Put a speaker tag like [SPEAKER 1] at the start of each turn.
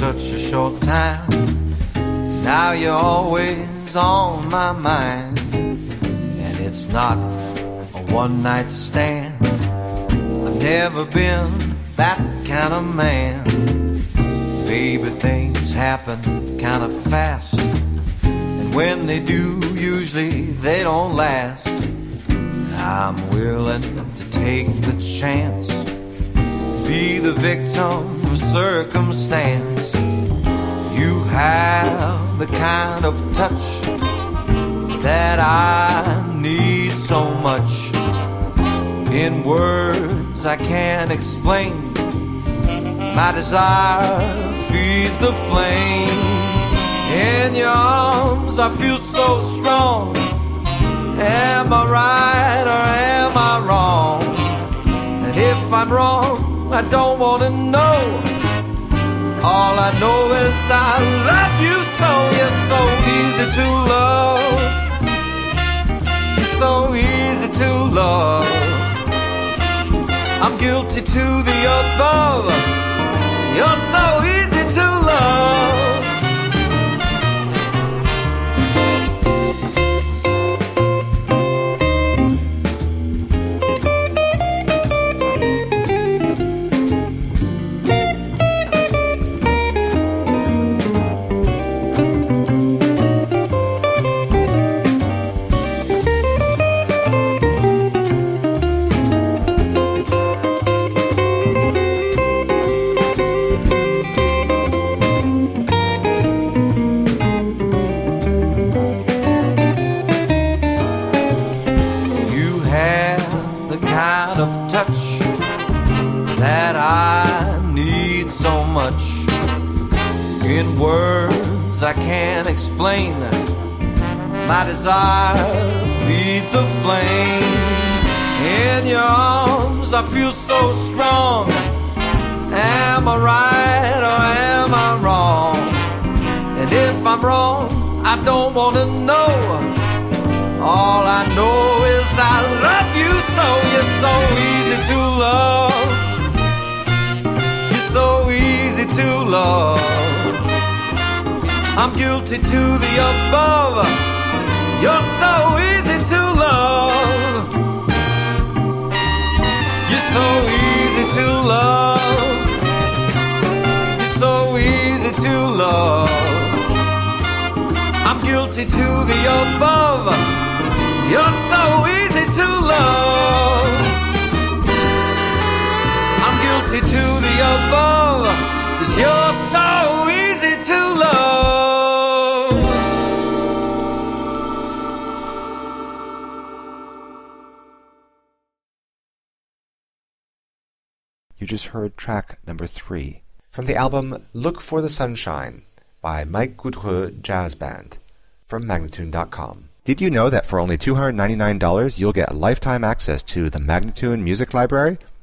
[SPEAKER 1] such a short time. Now you're always on my mind, and it's not a one-night stand. I've never been that kind of man. Baby, things happen kind of fast, and when they do, usually they don't last. I'm willing to take the chance, be the victim of circumstance. You have the kind of touch that I need so much. In words I can't explain, my desire feeds the flame. In your arms I feel so strong. Am I right or am I wrong? And if I'm wrong, I don't want to know. All I know is I love you so. You're so easy to love. You're so easy to love. I'm guilty to the above. You're so easy to love. That I need so much. In words I can't explain, my desire feeds the flame. In your arms I feel so strong. Am I right or am I wrong? And if I'm wrong, I don't want to know. All I know is I love you so. You're so easy to love. You're so easy to love. I'm guilty to the above. You're so easy to love. You're so easy to love. You're so easy to love. I'm guilty to the above. You're so easy to love. I'm guilty to the above, 'cause you're so easy to love.
[SPEAKER 2] You just heard track number 3 from the album Look for the Sunshine by Mike Goudreux Jazz Band from Magnatune.com. Did you know that for only $299 you'll get lifetime access to the Magnatune Music Library,